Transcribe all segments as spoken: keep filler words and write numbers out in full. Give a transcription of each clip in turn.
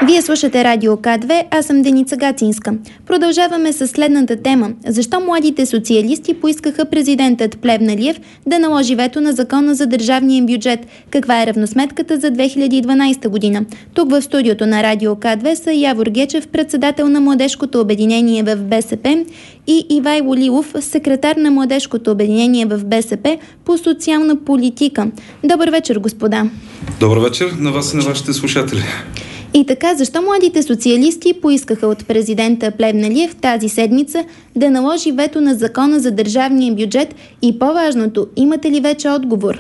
Вие слушате Радио К две, аз съм Деница Гацинска. Продължаваме с следната тема. Защо младите социалисти поискаха президентът Плевнелиев да наложи вето на закона за държавния бюджет? Каква е равносметката за две хиляди и дванадесета година? Тук в студиото на Радио К две са Явор Гечев, председател на Младежкото обединение в БСП, и Ивайло Лилов, секретар на Младежкото обединение в БСП по социална политика. Добър вечер, господа. Добър вечер на вас и на вашите слушатели. И така, защо младите социалисти поискаха от президента Плевнелиев тази седмица да наложи вето на закона за държавния бюджет и по-важното, имате ли вече отговор?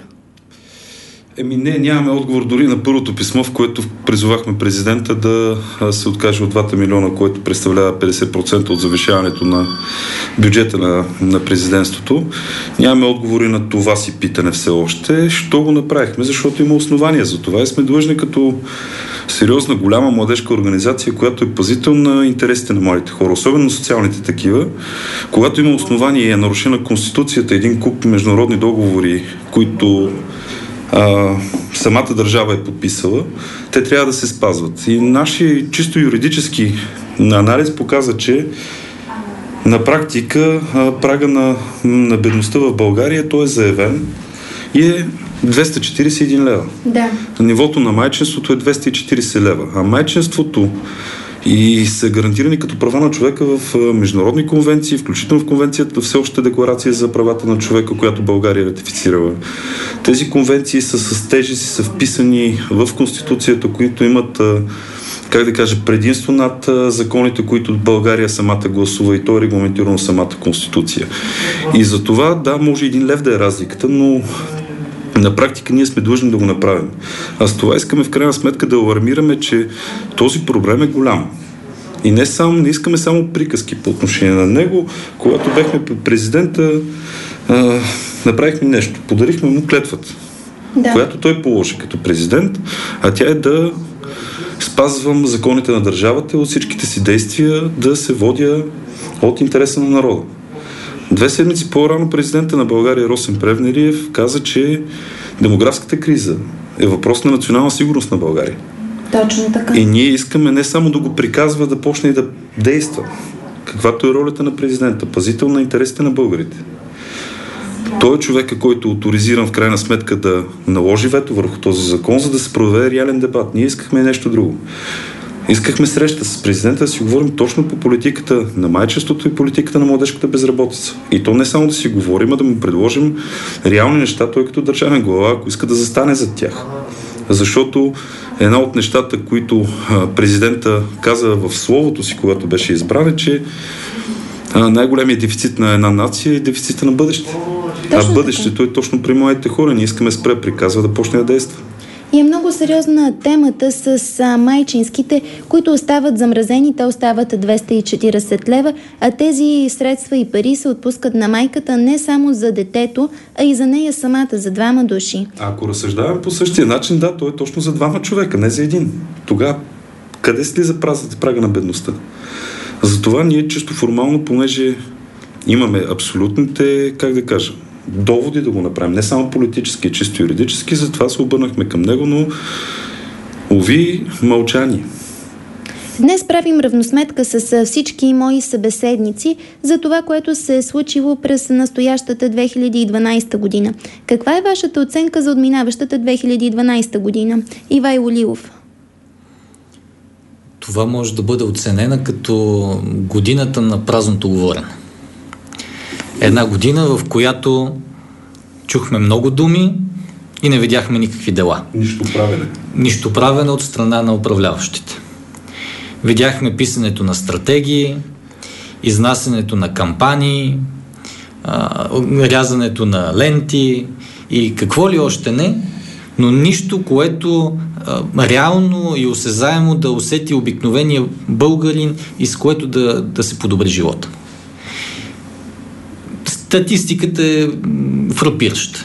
Еми не, нямаме отговор дори на първото писмо, в което призовахме президента да се откаже от двата милиона, което представлява петдесет процента от завишаването на бюджета на, на президентството. Нямаме отговори на това си питане все още. Що го направихме? Защото има основания за това и сме длъжни като сериозна, голяма младежка организация, която е пазител на интересите на младите хора, особено социалните такива. Когато има основания и е нарушена Конституцията, един куп международни договори, които а, самата държава е подписала, те трябва да се спазват. И нашия чисто юридически анализ показва, че на практика а, прага на, на бедността в България, той е заявен и е двеста четиридесет и един лева. Да. Нивото на майчинството е двеста и четиридесет лева. А майчинството и са гарантирани като права на човека в международни конвенции, включително в конвенцията, всеобща декларация за правата на човека, която България е ратифицирала. Тези конвенции са с тежест и са вписани в Конституцията, които имат, как да кажа, предимство над законите, които България самата гласува, и то е регламентирано в самата Конституция. И за това, да, може един лев да е разликата, но на практика ние сме длъжни да го направим. А с това искаме в крайна сметка да алармираме, че този проблем е голям. И не, само, не искаме само приказки по отношение на него. Когато бехме президента, а, направихме нещо. Подарихме му клетвата, да, която той положи като президент, а тя е да спазвам законите на държавата, от всичките си действия да се водя от интереса на народа. Две седмици по-рано президента на България Росен Плевнелиев каза, че демографската криза е въпрос на национална сигурност на България. Точно така. И ние искаме не само да го приказва, да почне и да действа. Каквато е ролята на президента, пазител на интересите на българите. Той е човека, който е оторизиран в крайна сметка да наложи вето върху този закон, за да се проведе реален дебат. Ние искахме нещо друго. Искахме среща с президента да си говорим точно по политиката на майчеството и политиката на младежката безработица. И то не само да си говорим, а да му предложим реални неща, той като държавен глава, ако иска да застане зад тях. Защото една от нещата, които президента каза в словото си, когато беше избран, е, че най-големият дефицит на една нация е дефицита на бъдеще. Точно а бъдещето така е точно при младите хора. Ние искаме спре приказва да почне да действа. И е много сериозна темата с а, майчинските, които остават замразени, те остават двеста и четиридесет лева, а тези средства и пари се отпускат на майката не само за детето, а и за нея самата, за двама души. Ако разсъждаваме по същия начин, да, то е точно за двама човека, не за един. Тогава къде слиза прага на бедността? Затова ние чисто формално, понеже имаме абсолютните, как да кажа, доводи да го направим. Не само политически, чисто юридически, затова се обърнахме към него, но уви, мълчание. Днес правим равносметка с всички мои събеседници за това, което се е случило през настоящата две хиляди и дванадесета година. Каква е вашата оценка за отминаващата две хиляди и дванадесета година? Ивайло Лилов. Това може да бъде оценена като годината на празното говорене. Една година, в която чухме много думи и не видяхме никакви дела. Нищо правене. Нищо правене от страна на управляващите. Видяхме писането на стратегии, изнасянето на кампании, рязането на ленти и какво ли още не, но нищо, което а, реално и осезаемо да усети обикновения българин и с което да, да се подобри живота. Статистиката е фрапираща.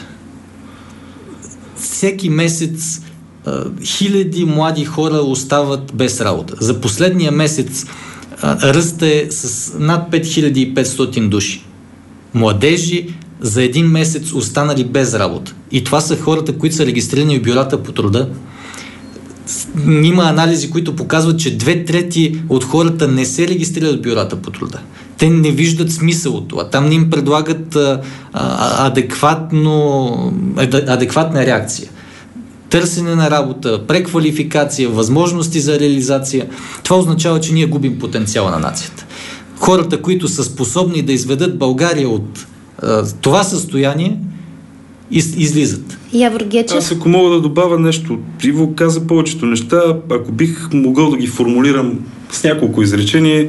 Всеки месец а, хиляди млади хора остават без работа. За последния месец а, ръста е с над пет хиляди и петстотин души. Младежи за един месец останали без работа. И това са хората, които са регистрирани в бюрата по труда. Има анализи, които показват, че две трети от хората не се регистрират в бюрата по труда. Те не виждат смисъл от това. Там не им предлагат а, а, адекватно, адекватна реакция. Търсене на работа, преквалификация, възможности за реализация. Това означава, че ние губим потенциала на нацията. Хората, които са способни да изведат България от а, това състояние, из, излизат. Явор Гечев. Аз ако мога да добавя нещо, Иво каза повечето неща, ако бих могъл да ги формулирам с няколко изречения.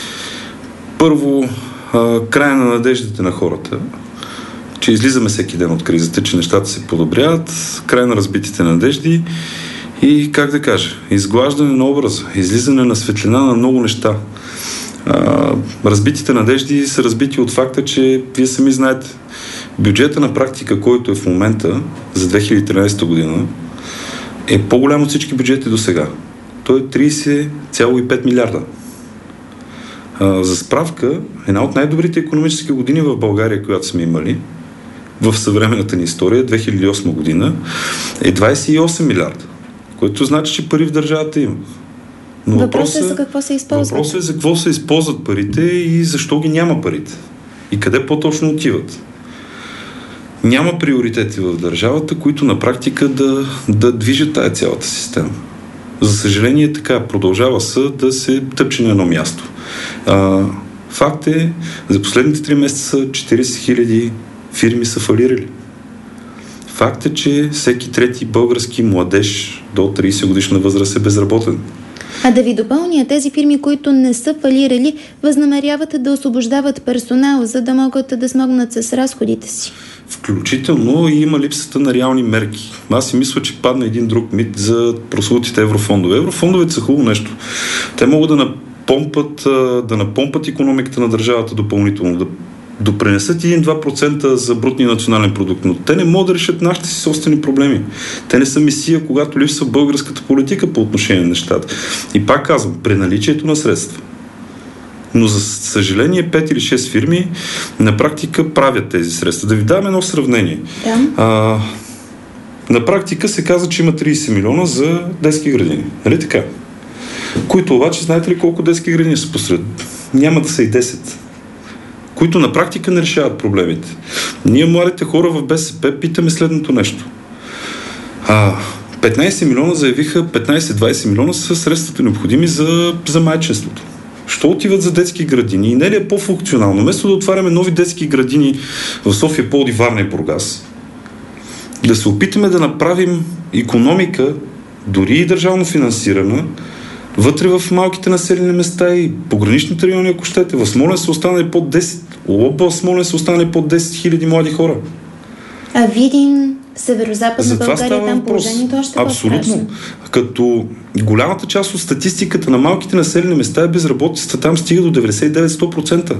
Първо, а, края на надеждите на хората, че излизаме всеки ден от кризата, че нещата се подобряват, край на разбитите надежди и, как да кажа, изглаждане на образа, излизане на светлина на много неща. А, разбитите надежди са разбити от факта, че вие сами знаете, бюджета на практика, който е в момента за две хиляди и тринадесета година, е по-голям от всички бюджети до сега. Той е тридесет цяло и пет милиарда. А, за справка, една от най-добрите икономически години в България, която сме имали в съвременната ни история, две хиляди и осма година, е двадесет и осем милиарда, което значи, че пари в държавата има. Но въпросът е за какво се използват. Въпросът е за какво се използват парите и защо ги няма парите. И къде по-точно отиват. Няма приоритети в държавата, които на практика да, да движат тая цялата система. За съжаление така, продължава се да се тъпче на едно място. А, факт е, за последните три месеца четиридесет хиляди фирми са фалирали. Факт е, че всеки трети български младеж до тридесет годишна възраст е безработен. А да ви допълня, тези фирми, които не са фалирали, възнамеряват да освобождават персонал, за да могат да смогнат с разходите си. Включително и има липсата на реални мерки. Аз си мисля, че падна един друг мит за прословутите еврофондове. Еврофондовете са хубаво нещо. Те могат да напомпат, да напомпат икономиката на държавата допълнително, да допринесат един-два процента за брутния национален продукт, но те не могат да решат нашите си собствени проблеми. Те не са мисия, когато липсва българската политика по отношение на нещата. И пак казвам, при наличието на средства. Но за съжаление пет или шест фирми на практика правят тези средства. Да ви дам едно сравнение. Да. А, на практика се казва, че има тридесет милиона за детски градини. Нали така? Които обаче, знаете ли колко детски градини са посред? Няма да са и десет. Които на практика не решават проблемите. Ние, младите хора в БСП, питаме следното нещо. А, петнадесет милиона заявиха, петнадесет-двадесет милиона са средствата необходими за, за майчинството. Що отиват за детски градини? И не ли е по-функционално? Вместо да отваряме нови детски градини в София, Пловдив, Варна и Бургас, да се опитаме да направим икономика, дори и държавно финансирана, вътре в малките населени места и пограничните райони, ако щете. В Смолян са останали под десет. Област Смолян са останали под десет хиляди млади хора. А Видин, Северозападна България, там положението още по-страшно. Абсолютно. Като голямата част от статистиката на малките населени места е безработицата, там стига до деветдесет и девет до сто процента.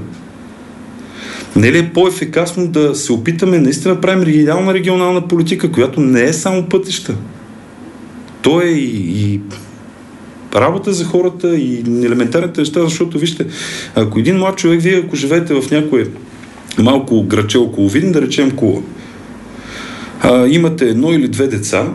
Не ли е по-ефикасно да се опитаме наистина да правим регионална регионална политика, която не е само пътища? То е и, и работа за хората и елементарните неща, защото вижте, ако един млад човек, вие ако живеете в някое малко граче около Видин, да речем Кула, а, имате едно или две деца,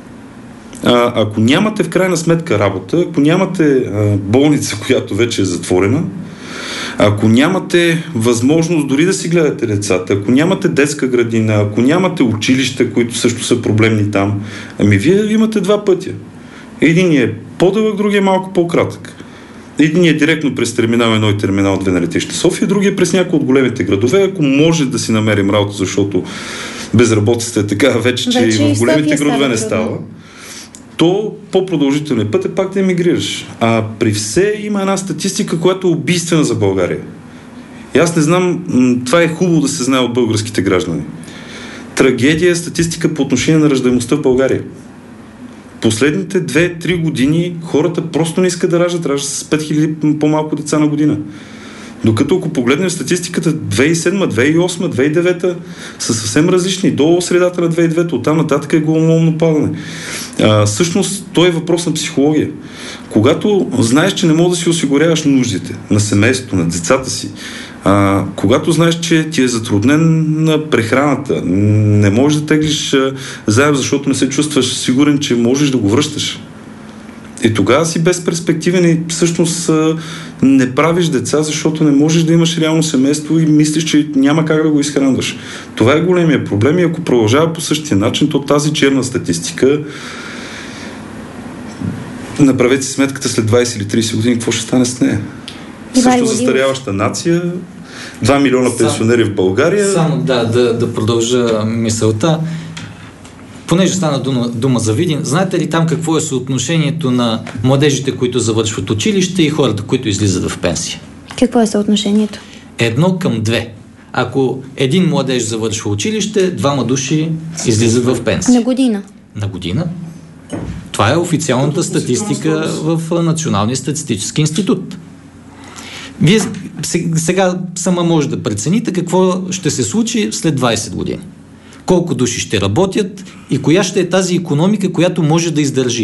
а, ако нямате в крайна сметка работа, ако нямате а, болница, която вече е затворена, ако нямате възможност дори да си гледате децата, ако нямате детска градина, ако нямате училища, които също са проблемни там, ами вие имате два пътя. Единият е по-дълъг, другия е малко по-кратък. Единият е директно през терминал едно и терминал две на летище София, другия е през някои от големите градове, ако може да си намерим работа, защото безработицата е така вече, че вече и в големите градове не става, то по-продължителният път е пак да емигрираш. А при все има една статистика, която е убийствена за България. И аз не знам, това е хубаво да се знае от българските граждани. Трагедия е статистика по отношение на раждаемостта в България. Последните две-три години хората просто не искат да раждат, раждат с пет хиляди по-малко деца на година. Докато ако погледнем статистиката две хиляди и седма, две хиляди и осма, две хиляди и девета са съвсем различни. До средата на две хиляди и девета, оттам нататък е главоломно падане. А, всъщност, то е въпрос на психология. Когато знаеш, че не можеш да си осигуряваш нуждите на семейството, на децата си, а, когато знаеш, че ти е затруднен на прехраната, не можеш да теглиш заем, защото не се чувстваш сигурен, че можеш да го връщаш. И тогава си безперспективен и всъщност не правиш деца, защото не можеш да имаш реално семейство и мислиш, че няма как да го изхранваш. Това е големия проблем и ако продължава по същия начин, то тази черна статистика, направете си сметката след двайсет или трийсет години, какво ще стане с нея? Също застаряваща нация, два милиона пенсионери в България. Само да, да, да продължа мисълта. Понеже стана дума, дума за Видин, знаете ли там какво е съотношението на младежите, които завършват училище и хората, които излизат в пенсия? Какво е съотношението? Едно към две. Ако един младеж завършва училище, двама души излизат в пенсия. На година? На година. Това е официалната статистика в Националния статистически институт. Вие сега сама може да прецените какво ще се случи след двайсет години. Колко души ще работят и коя ще е тази икономика, която може да издържи.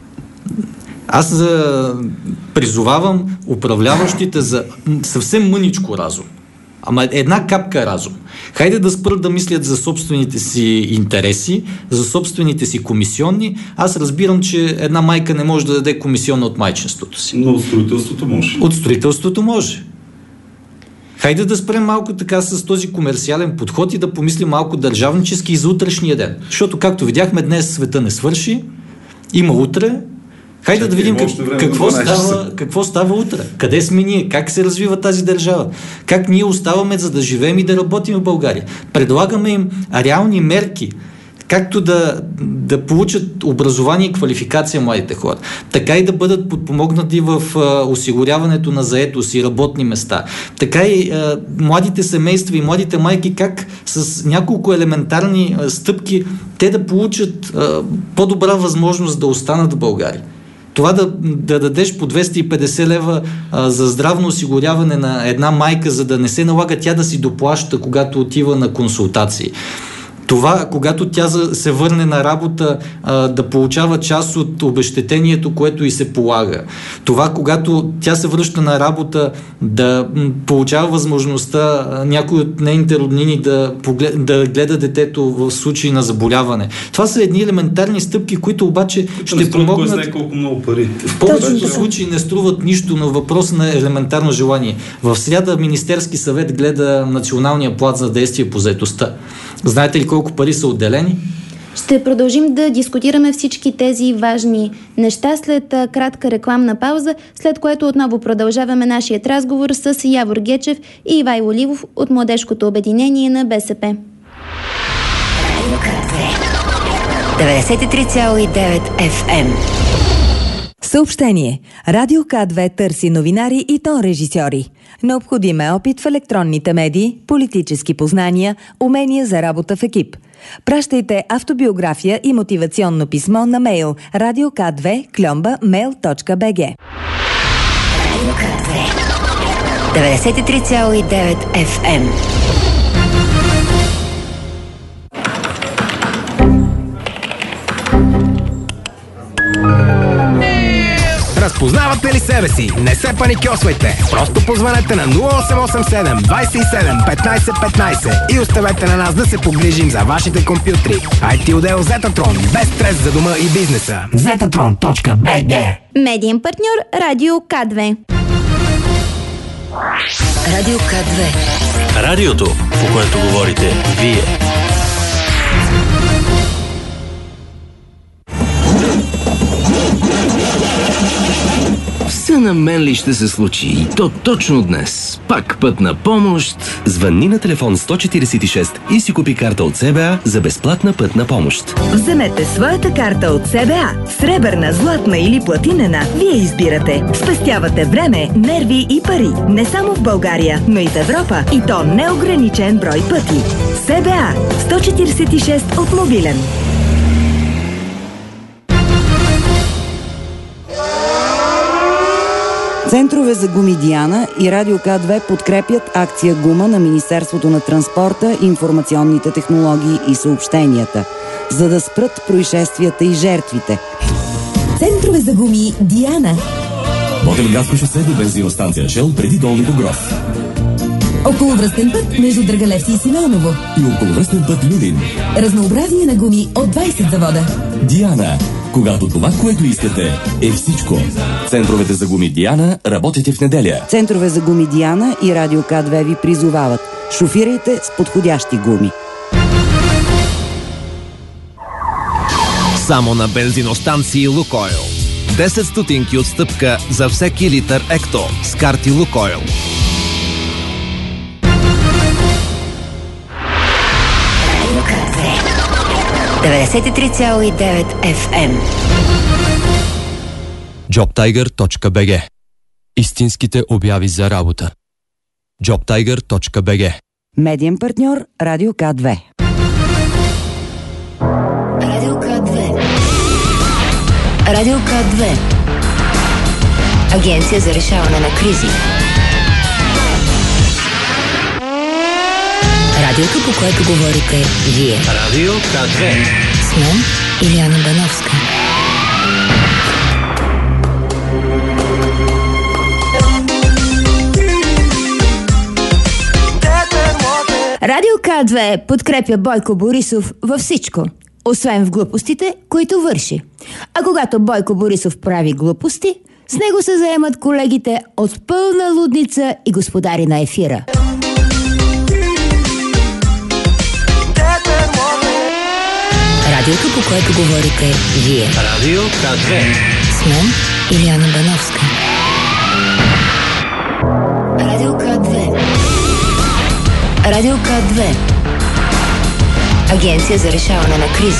Аз за... призовавам управляващите за съвсем мъничко разум. Ама една капка разум. Хайде да спрат да мислят за собствените си интереси, за собствените си комисионни. Аз разбирам, че една майка не може да даде комисионна от майчинството си. Но от строителството може. От строителството може. Хайде да спрем малко така с този комерциален подход и да помислим малко държавнически и за утрешния ден. Защото, както видяхме, днес света не свърши, има утре. Хайде Чакай, да видим как, какво, става, какво става утре. Къде сме ние? Как се развива тази държава? Как ние оставаме, за да живеем и да работим в България? Предлагаме им реални мерки, както да, да получат образование и квалификация младите хора, така и да бъдат подпомогнати в а, осигуряването на заетост и работни места. Така и а, младите семейства и младите майки как с няколко елементарни а, стъпки те да получат а, по-добра възможност да останат в България. Това да, да дадеш по двеста и петдесет лева а, за здравно осигуряване на една майка, за да не се налага тя да си доплаща, когато отива на консултации. Това, когато тя се върне на работа, а, да получава част от обезщетението, което й се полага. Това, когато тя се връща на работа, да м, получава възможността а, някой от нейните роднини да, поглед, да гледа детето в случай на заболяване. Това са едни елементарни стъпки, които обаче които ще помогнат. Кой знае колко много пари. В повечето случаи не струват нищо, но въпрос на елементарно желание. В сряда Министерски съвет гледа националния план за действие по заетостта. Знаете ли колко пари са отделени? Ще продължим да дискутираме всички тези важни неща след а, кратка рекламна пауза, след което отново продължаваме нашият разговор с Явор Гечев и Ивайло Ливов от Младежкото обединение на БСП. деветдесет и три цяло и девет Еф Ем. Съобщение. Радио К две търси новинари и тон-режисьори. Необходим е опит в електронните медии, политически познания, умения за работа в екип. Пращайте автобиография и мотивационно писмо на мейл радио К две кльомба мейл точка би джи. Радио К две. деветдесет и три цяло и девет Еф Ем. Разпознавате ли себе си? Не се паникьосвайте! Просто позванете на нула осем осем седем двайсет и седем петнайсет петнайсет и оставете на нас да се погрижим за вашите компютри. ай ти отдел Зетатрон. Без стрес за дома и бизнеса. зетатрон точка би джи. Медиен партньор Радио К две. Радио К две. Радиото, по което говорите вие. Все на мен ли ще се случи? И то точно днес. Пак пътна помощ. Звънни на телефон сто четирийсет и шест и си купи карта от С Б А за безплатна пътна помощ. Вземете своята карта от С Б А. Сребърна, златна или платинена. Вие избирате. Спестявате време, нерви и пари. Не само в България, но и в Европа. И то неограничен брой пъти. С Б А. сто четирийсет и шест от мобилен. Центрове за гуми Диана и Радио К две подкрепят акция Гума на Министерството на транспорта, информационните технологии и съобщенията, за да спрат происшествията и жертвите. Центрове за гуми Диана. Ботевградско шосе до бензиностанция Шел преди Долни Богров. Околовръстен път между Драгалевци и Симеоново. И околовръстен път Люлин. Разнообразие на гуми от двайсет завода. Диана. Когато това, което искате, е всичко. Центровете за гуми Диана работят и в неделя. Центрове за гуми Диана и Радио К две ви призовават. Шофирайте с подходящи гуми. Само на бензиностанции Лукойл. десет стотинки отстъпка за всеки литър Екто с карти Лукойл. деветдесет и три цяло и девет Еф Ем. джоб тайгър точка би джи. Истинските обяви за работа. джоб тайгър точка би джи. Медиен партньор Радио К две. Радио К две. Радио К две. Агенция за решаване на кризи. Радиото, по което говорите вие. Радио К две. С мен Илияна Бановска. Радио К две подкрепя Бойко Борисов във всичко, освен в глупостите, които върши. А когато Бойко Борисов прави глупости, с него се заемат колегите от Пълна лудница и Господари на ефира. Радиото, по което говорите вие. Радио К две. С мен Илияна Бановска. Радио К две. Радио К две. Агенция за решаване на кризи.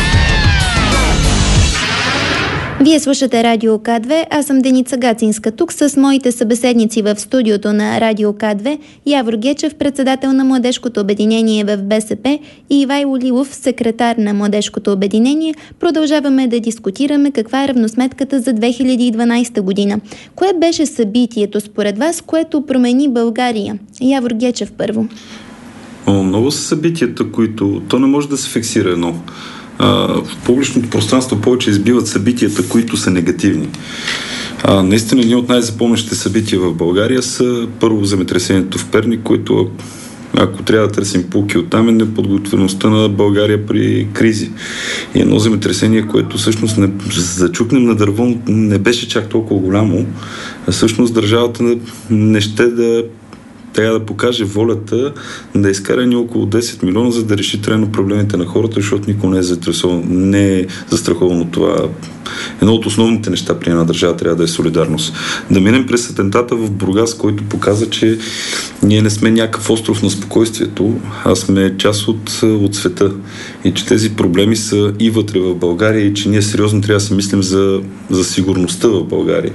Вие слушате Радио К две, аз съм Деница Гацинска. Тук с моите събеседници в студиото на Радио К две, Явор Гечев, председател на Младежкото обединение в Бе Се Пе, и Ивайло Лилов, секретар на Младежкото обединение. Продължаваме да дискутираме каква е равносметката за две хиляди и дванадесета година. Кое беше събитието според вас, което промени България? Явор Гечев първо. О, много са събитията, които... То не може да се фиксира едно. А, в публичното пространство повече избиват събитията, които са негативни. А, наистина, един от най-запомнящите събития в България са първо земетресението в Перник, което, ако трябва да търсим пулки оттам, е неподготвеността на България при кризи. И едно земетресение, което всъщност не зачукнем на дърво, не беше чак толкова голямо, а всъщност държавата не ще да трябва да покаже волята да изкара ни около десет милиона, за да реши трайно проблемите на хората, защото никой не е заинтересован, не е застрахован от това. Едно от основните неща при една държава трябва да е солидарност. Да минем през атентата в Бургас, който показа, че ние не сме някакъв остров на спокойствието, а сме част от, от света. И че тези проблеми са и вътре в България, и че ние сериозно трябва да си мислим за, за сигурността в България.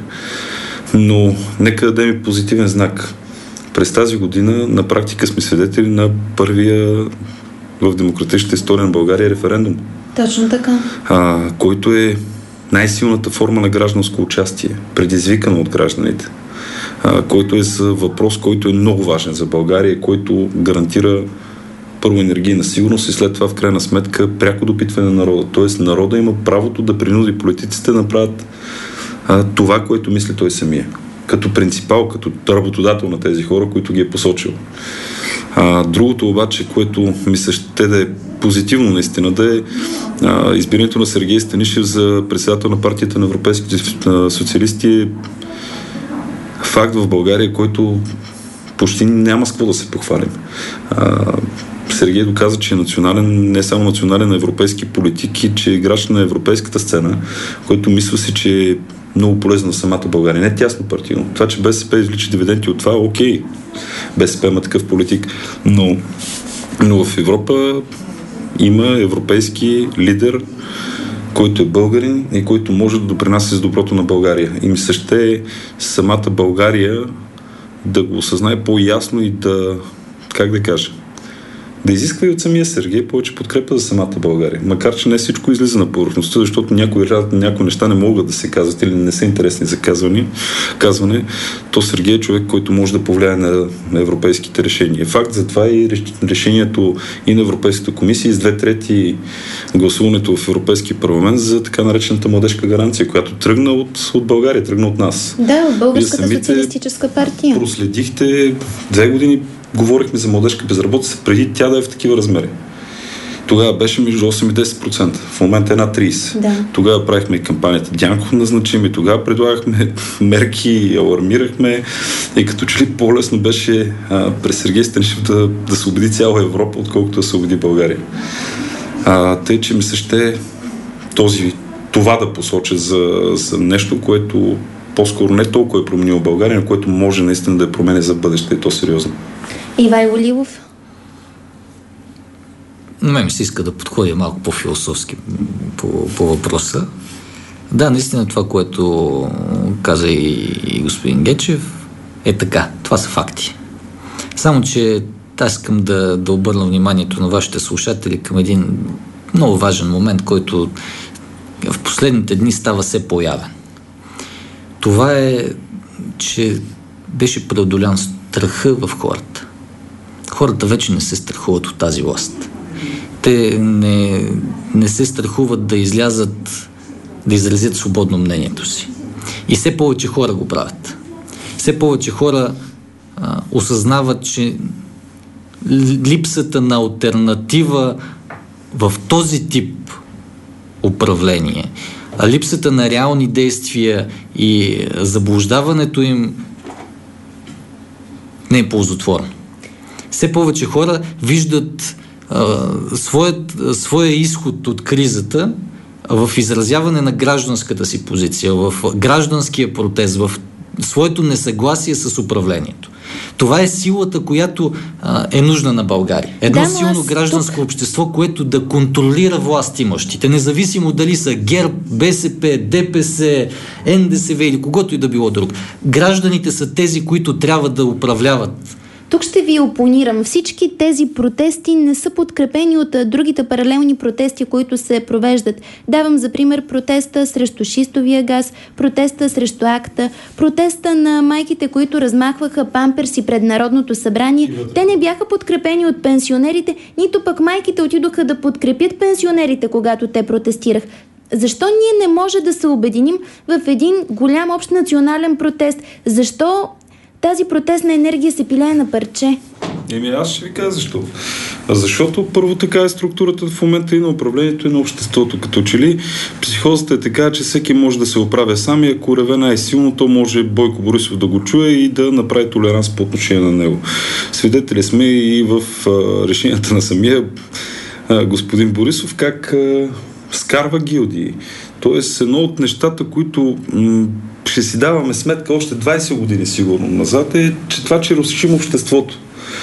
Но нека дадем и позитивен знак. През тази година на практика сме свидетели на първия в демократичната история на България референдум. Точно така. А, който е най-силната форма на гражданско участие, предизвикана от гражданите. А, който е за въпрос, който е много важен за България, който гарантира първо енергийна сигурност и след това в крайна сметка пряко допитване на народа. Тоест народа има правото да принуди политиците да направят а, това, което мисли той самия. Като принципал, като работодател на тези хора, които ги е посочил. А, другото обаче, което мисля ще да е позитивно наистина, да е а, избирането на Сергей Станишев за председател на партията на европейските социалисти е факт в България, който почти няма с какво да се похвалим. А, Сергей доказа, че е национален, не само национален, а европейски политик и че е играч на европейската сцена, който мисля си, че е много полезно на самата България. Не тясно партийно. Това, че Бе Се Пе извлича дивиденти от това, окей. Бе Се Пе има такъв политик. Но, но в Европа има европейски лидер, който е българин и който може да допринася с доброто на България. И ми се ще самата България да го осъзнае по-ясно и да, как да кажа, да изисква и от самия Сергей повече подкрепа за самата България. Макар че не всичко излиза на повърхността, защото някои, някои неща не могат да се казват или не са интересни за казване, казване, то Сергей е човек, който може да повлияе на, на европейските решения. Факт за това и решението и на Европейската комисия, и с две трети гласуването в Европейския парламент за така наречената младежка гаранция, която тръгна от, от България, тръгна от нас. Да, от Българската социалистическа партия. Проследихте две години. Говорихме за младежка безработица преди тя да е в такива размери. Тогава беше между осем и десет процента. В момента е над трийсет. Да. Тогава правихме кампанията Дянков назначим и тогава предлагахме мерки, алармирахме и като че ли по-лесно беше а, през Сергей Станишев да, да се убеди цяла Европа, отколкото да се убеди България. А, тъй, че ми се ще този, това да посоча за, за нещо, което по-скоро не толкова е променило България, но което може наистина да я промене за бъдеще и то сериозно. Ивайло Лилов? На мен ми се иска да подходя малко по-философски по, по въпроса. Да, наистина това, което каза и, и господин Гечев, е така. Това са факти. Само, че аз искам да, да обърна вниманието на вашите слушатели към един много важен момент, който в последните дни става все по-явен. Това е, че беше преодолян страха в хората. Хората вече не се страхуват от тази власт. Те не, не се страхуват да излязат, да изразят свободно мнението си. И все повече хора го правят. Все повече хора а, осъзнават, че липсата на алтернатива в този тип управление, а липсата на реални действия и заблуждаването им не е ползотворно. Все повече хора виждат а, своят, своя изход от кризата в изразяване на гражданската си позиция, в гражданския протест, в своето несъгласие с управлението. Това е силата, която а, е нужна на България. Едно да, силно гражданско тук... общество, което да контролира властимащите, независимо дали са ГЕРБ, БСП, ДПС, Н Д С В или когото и да било друг. Гражданите са тези, които трябва да управляват. Тук ще ви опонирам. Всички тези протести не са подкрепени от другите паралелни протести, които се провеждат. Давам за пример протеста срещу шистовия газ, протеста срещу акта, протеста на майките, които размахваха памперси пред Народното събрание. Те не бяха подкрепени от пенсионерите, нито пък майките отидоха да подкрепят пенсионерите, когато те протестирах. Защо ние не може да се обединим в един голям общ национален протест? Защо тази протестна енергия се пилее на парче? Еми, аз ще ви кажа защо. Защото първо така е структурата в момента и на управлението, и на обществото. Като че ли психозата е така, че всеки може да се оправя сам и ако реве най-силно, то може Бойко Борисов да го чуе и да направи толеранс по отношение на него. Свидетели сме и в а, решенията на самия а, господин Борисов, как а, скарва гилдии. Тоест, едно от нещата, които м- ще си даваме сметка още двайсет години сигурно назад, е, че това, че разрушим обществото.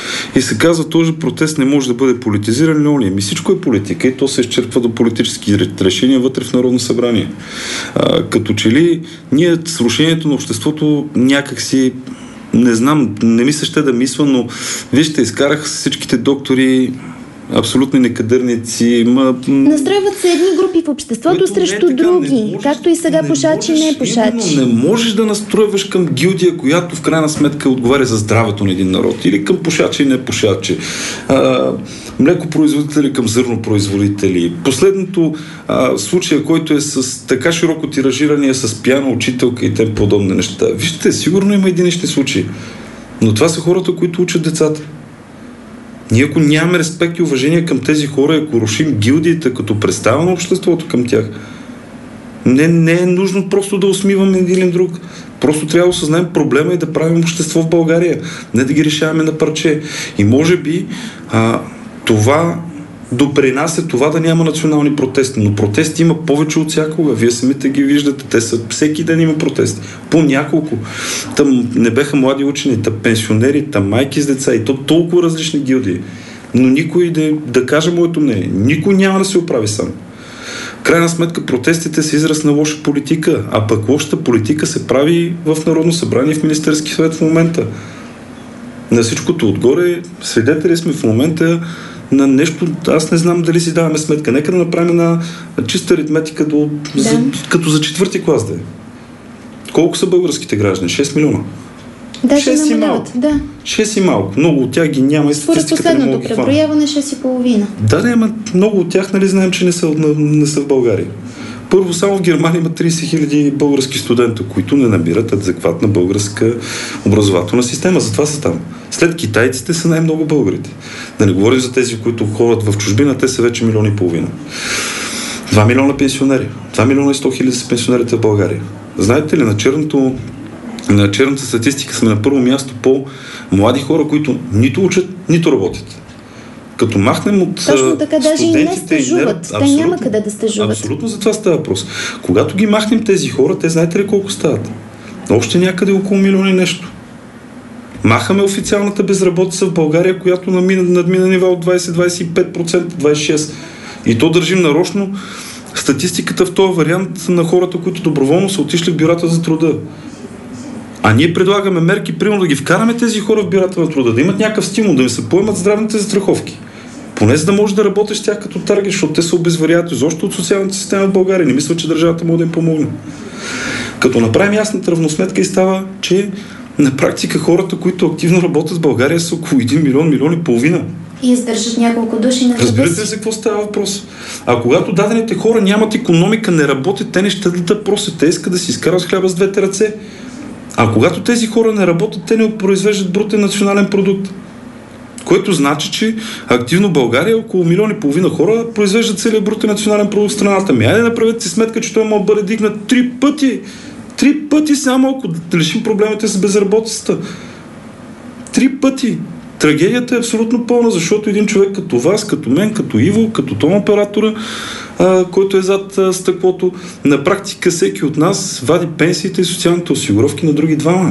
И се казва, този протест не може да бъде политизиран ли он? Ми всичко е политика и то се изчерпва до политически решения вътре в Народно събрание. А, като че ли ние с рушението на обществото някакси не знам, не ми се ще да мисля, но вижте, изкарах всичките доктори абсолютни некадърници. Ма... Настройват се едни групи в обществото Което срещу е така, други, можеш, както и сега пушачи и не пушачи. Не можеш да настройваш към гилдия, която в крайна сметка отговаря за здравето на един народ, или към пушачи и не пушачи. А, млекопроизводители към зърнопроизводители. Последното а, случая, който е с така широко тиражиране, с пияна учителка и тем подобни неща. Вижте, сигурно има единични случаи, но това са хората, които учат децата. Ние ако нямаме респект и уважение към тези хора, ако рушим гилдиите като представа на обществото към тях, не, не е нужно просто да усмиваме един или друг. Просто трябва да осъзнаем проблема и да правим общество в България. Не да ги решаваме на парче. И може би а, това допринася това да няма национални протести. Но протести има повече от всякога. Вие самите ги виждате. Те са всеки ден има протести. По няколко. Там не беха млади учени, там пенсионери, там майки с деца и то толкова различни гилдии. Но никой да, да каже моето мнение. Никой няма да се оправи сам. Крайна сметка протестите са израз на лоша политика, а пък лошата политика се прави в Народно събрание в Министерски съвет в момента. На всичкото отгоре свидетели сме в момента на нещо, аз не знам дали си даваме сметка. Нека да направим една чиста аритметика до, да. за, като за четвърти клас да е. Колко са българските граждани? шест милиона. Да, шест и малко. Да. шест и малко. Много от тях ги няма и статистиката. Според последното преброяване шест и половина. Да, да, ама много от тях, нали, знаем, че не са, не са в България. Първо, само в Германия има трийсет хиляди български студенти, които не набират адекватна българска образователна система. Затова са там. След китайците са най-много българите. Да не говорим за тези, които ходят в чужбина, те са вече милион и половина. Два милиона пенсионери. Два милиона и сто хиляди са пенсионерите в България. Знаете ли, на черното на черната статистика сме на първо място по млади хора, които нито учат, нито работят. Като махнем от точно така, даже и не стажуват. Те няма къде да стажуват. Абсолютно за това става въпрос. Когато ги махнем тези хора, те знаете ли колко стават? Още някъде около милиони нещо. Махаме официалната безработица в България, която надмина, надмина нива от двайсет до двайсет и пет процента, двайсет и шест процента. И то държим нарочно статистиката в този вариант на хората, които доброволно са отишли в бюрата за труда. А ние предлагаме мерки, примерно да ги вкараме тези хора в бюрата на труда, да имат някакъв стимул, да им се поемат здравните застраховки. Поне за да можеш да работиш с тях като таргет, защото те се обезваряват изобщо от социалната система в България. Не мисля, че държавата може да им помогне. Като направим ясната равносметка и става, че на практика хората, които активно работят в България, са около един милион, милион и половина. И издържат няколко души на съда. Разбирате ли за какво става въпрос? А когато дадените хора нямат икономика, не работят, те не ще да просят, те искат да си изкарат хляба с двете ръце. А когато тези хора не работят, те не произвеждат брутен национален продукт. Което значи, че активно в България около милион и половина хора произвеждат целият брутен национален продукт в страната. Ми, айде направете си сметка, че той може да бъде дигнат три пъти. Три пъти само, ако да решим проблемите с безработицата. Три пъти. Трагедията е абсолютно пълна, защото един човек като вас, като мен, като Иво, като том оператора, а, който е зад а, стъклото, на практика всеки от нас вади пенсиите и социалните осигуровки на други двама.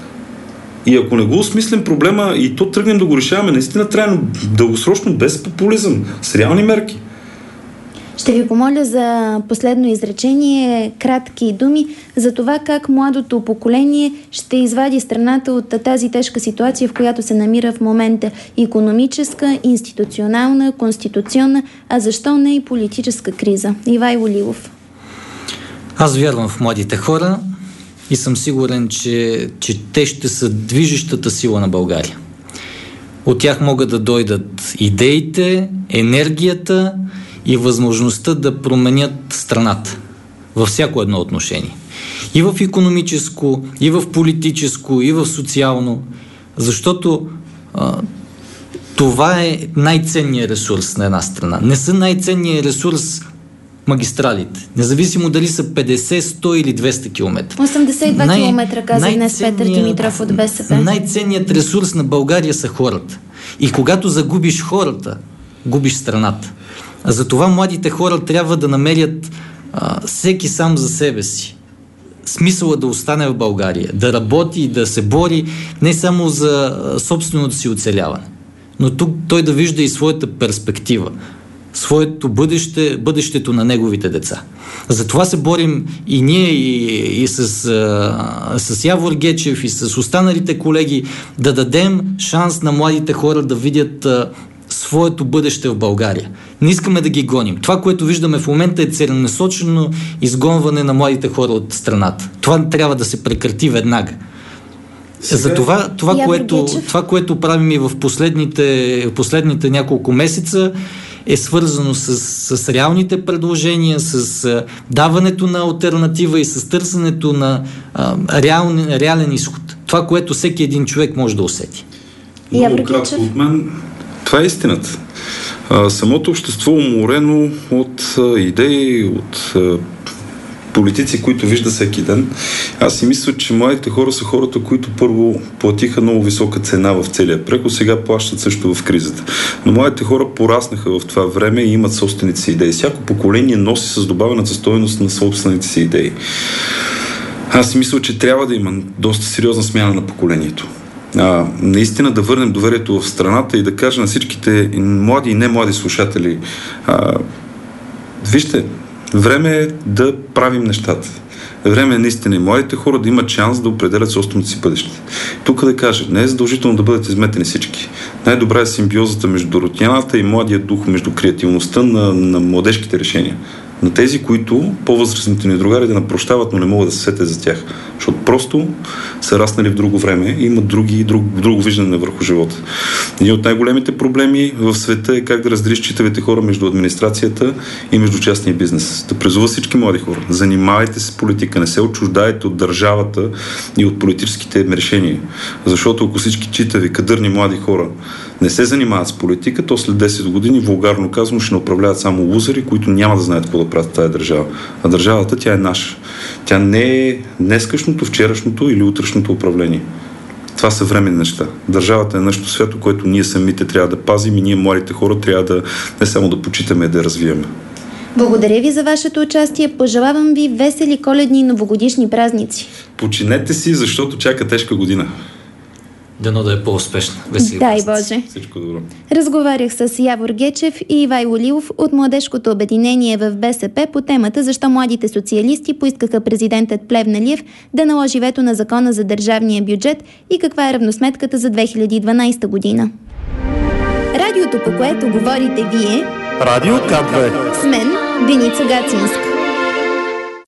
И ако не го осмислим проблема и то тръгнем да го решаваме, наистина трябва дългосрочно, без популизъм, с реални мерки. Ще ви помоля за последно изречение, кратки думи, за това как младото поколение ще извади страната от тази тежка ситуация, в която се намира в момента. Икономическа, институционална, конституционна, а защо не и политическа криза. Ивайло Лилов. Аз вярвам в младите хора и съм сигурен, че, че те ще са движещата сила на България. От тях могат да дойдат идеите, енергията и възможността да променят страната във всяко едно отношение. И в икономическо, и в политическо, и в социално, защото а, това е най-ценният ресурс на една страна. Не са най-ценният ресурс магистралите. Независимо дали са петдесет, сто или двеста километра. осемдесет и два най- километра, каза днес Петър Димитров от БСП. Най-ценният ресурс на България са хората. И когато загубиш хората, губиш страната. Затова младите хора трябва да намерят а, всеки сам за себе си смисъла да остане в България, да работи и да се бори не само за а, собственото си оцеляване, но тук той да вижда и своята перспектива, своето бъдеще, бъдещето на неговите деца. Затова се борим и ние, и, и с, а, с Явор Гечев, и с останалите колеги, да дадем шанс на младите хора да видят а, своето бъдеще в България. Не искаме да ги гоним. Това, което виждаме в момента, е целенасочено изгонване на младите хора от страната. Това трябва да се прекрати веднага. Сега... За това, това, което, това, което правим и в последните, последните няколко месеца, е свързано с, с реалните предложения, с а, даването на алтернатива и с търсенето на а, реален, реален изход. Това, което всеки един човек може да усети. Много кратко от мен. Това е истината. А, самото общество уморено от а, идеи, от а, политици, които вижда всеки ден. Аз си мисля, че младите хора са хората, които първо платиха много висока цена в целия преход, сега плащат също в кризата. Но младите хора пораснаха в това време и имат собствените си идеи. Всяко поколение носи с добавената стойност на собствените си идеи. Аз си мисля, че трябва да има доста сериозна смяна на поколението. А, наистина да върнем доверието в страната и да кажа на всичките млади и не млади слушатели, а, вижте, време е да правим нещата. Време е наистина и младите хора да имат шанс да определят собственото си бъдеще. Тук да кажа, не е задължително да бъдат изметени всички. Най-добра е симбиозата между рутината и младия дух, между креативността на, на младежките решения. На тези, които по-възрастните ни другари да напрощават, но не могат да се сетят за тях. Защото просто са раснали в друго време и имат други, друг, друго виждане върху живота. Един от най-големите проблеми в света е как да разделиш читавите хора между администрацията и между частния бизнес. Да призова всички млади хора. Занимавайте се с политика, не се отчуждайте от държавата и от политическите решения. Защото ако всички читави, кадърни млади хора не се занимават с политика, то след десет години, вулгарно казано, ще не управляват само лузери, които няма да знаят какво да правят в тази държава. А държавата, тя е наша. Тя не е днескашното, вчерашното или утрешното управление. Това са временни неща. Държавата е нещо свято, което ние самите трябва да пазим и ние, младите хора, трябва да не само да почитаме, а да развием. Благодаря ви за вашето участие. Пожелавам ви весели коледни и новогодишни празници. Починете си, защото чака тежка година. Дано да е по-успешна. Весели Дай празници. Боже. Всичко добро. Разговарях с Явор Гечев и Ивайло Лилов от Младежкото обединение в БСП по темата защо младите социалисти поискаха президентът Плевнелиев да наложи вето на закона за държавния бюджет и каква е равносметката за две хиляди и дванадесета година. Радиото, по което говорите вие, Радио К две. С мен Деница Гацинска.